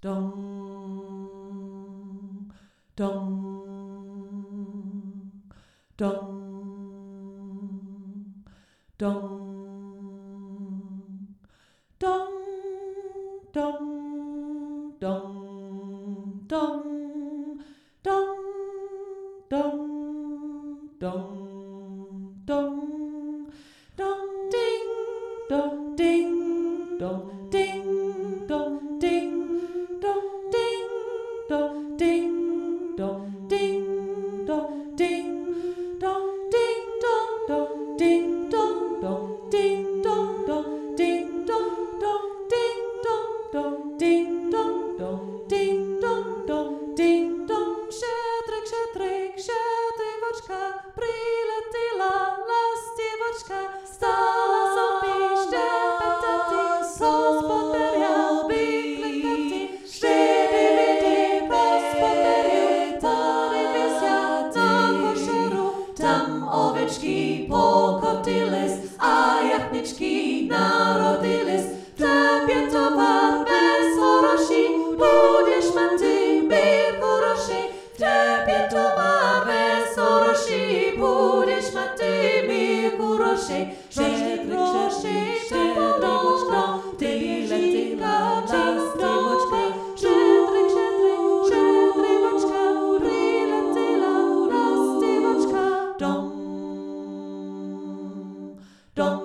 dong, dong, dong, dong, dong, dong, dong, dong, dong, dong, dong, dong, dong, ding, dong, ding, dong, ding, dong, ding, dong, ding, dong, ding, dong, ding, dong, ding, dong, ding, dong, dong, ding, dong, dong, ding, dong, dong, ding, dong, dong, ding, dong, dong, ding, dong, dong, ding, dong, dong, ding, dong. Щедрик, щедрик, щедрівочка, прилетіла ластівочка, стала собі щебетати, господаря викликати, щебети, господарю, подивися на кошару, там овечки покотились, а яхнички народились, тебе товар без грошей, будеш мати мир хороший, тебе товар без грошей, будеш мати мир хороший, грошей, щедрівочка, ти летіла ластівочка, щедрик, щедрик, щедрівочка, прилетіла ластівочка, дом, dong.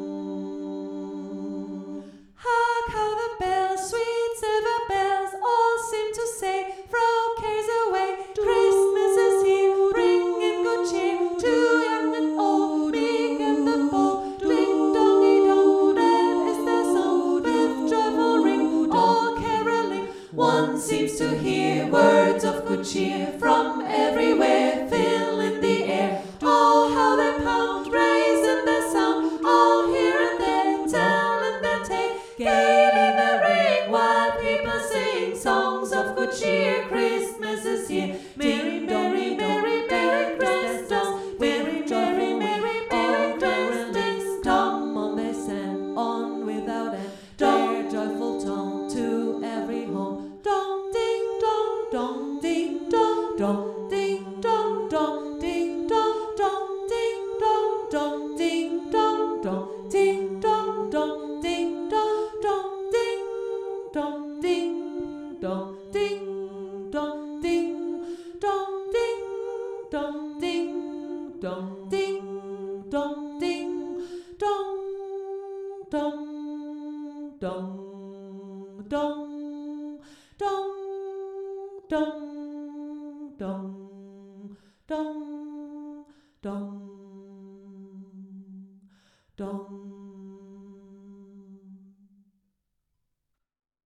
Hark how the bells, sweet silver bells, all seem to say, throw cares away. Christmas is here, bringing good cheer to young and old, meek and the bold. Ding dongy dong, that is their song, with joyful ring, all caroling. One seems to hear words of good cheer from everywhere, filling the air. Oh, how they pound, raising their sound, all here and there, telling their tale. Gaily they ring while people sing songs of good cheer. Christmas is here. Merry, merry, merry, merry Christmas. Merry, merry, merry, merry Christmas. Tom on they sang on without end, their joyful tone to every home. Dong, ding, dong, dong, ding, dong, dong, ding, dong, dong, ding, dong, dong, ding, dong, dong, ding, dong, dong, ding, dong, dong, ding, dong, dong, ding, dong, ding, dong, ding, dong, ding, dong, ding, dong, ding, dong, ding, dong, ding, dong, dong, dong, dong, dong, dong, dong, dong, dong.